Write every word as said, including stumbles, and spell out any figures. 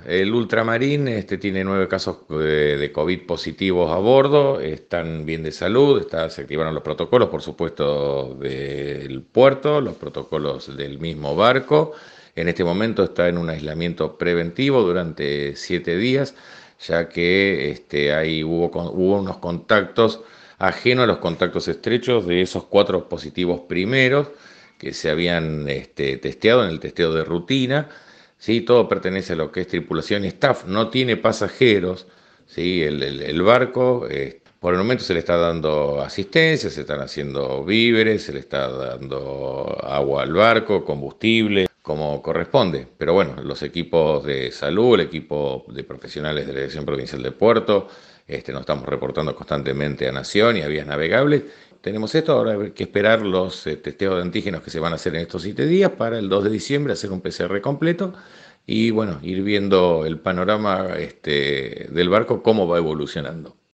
el Ultramarín este, tiene nueve casos de, de COVID positivos a bordo, están bien de salud, está- se activaron los protocolos, por supuesto, del puerto, los protocolos del mismo barco. En este momento está en un aislamiento preventivo durante siete días, ya que este, ahí hubo, con- hubo unos contactos ajenos a los contactos estrechos de esos cuatro positivos primeros que se habían este, testeado en el testeo de rutina. ¿Sí? Todo pertenece a lo que es tripulación y staff, no tiene pasajeros. ¿Sí? El, el- el barco, eh, por el momento se le está dando asistencia, se están haciendo víveres, se le está dando agua al barco, combustible, como corresponde. Pero bueno, los equipos de salud, el equipo de profesionales de la Dirección Provincial de Puerto, este, nos estamos reportando constantemente a Nación y a vías navegables. Tenemos esto, ahora hay que esperar los eh, testeos de antígenos que se van a hacer en estos siete días para el dos de diciembre hacer un P C R completo y bueno, ir viendo el panorama este, del barco, cómo va evolucionando.